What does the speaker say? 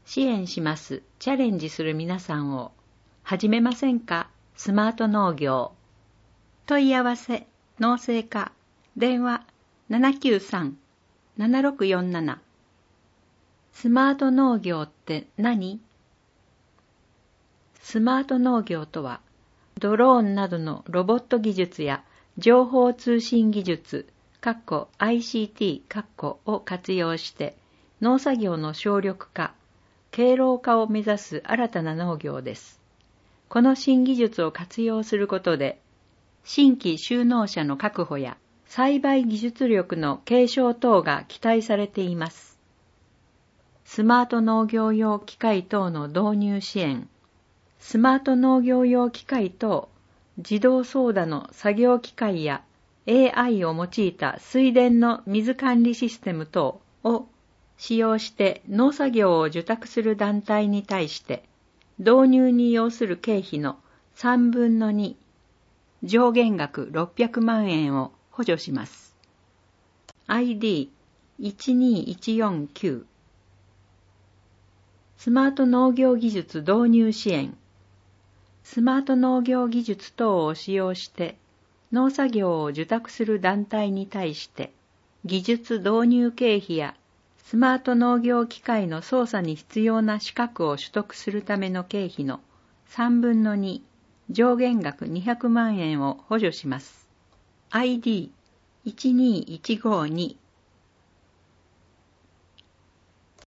支援します。チャレンジする皆さんを始めませんか？スマート農業。問い合わせ、農政課、電話 793-7647。スマート農業って何？スマート農業とは、ドローンなどのロボット技術や情報通信技術、ICT を活用して、農作業の省力化、敬老化を目指す新たな農業です。この新技術を活用することで、新規就農者の確保や栽培技術力の継承等が期待されています。スマート農業用機械等の導入支援、スマート農業用機械等、自動操舵の作業機械や AI を用いた水田の水管理システム等を使用して農作業を受託する団体に対して、導入に要する経費の3分の2、上限額600万円を補助します。ID12149 スマート農業技術導入支援。スマート農業技術等を使用して農作業を受託する団体に対して技術導入経費やスマート農業機械の操作に必要な資格を取得するための経費の3分の2、上限額200万円を補助します。ID12152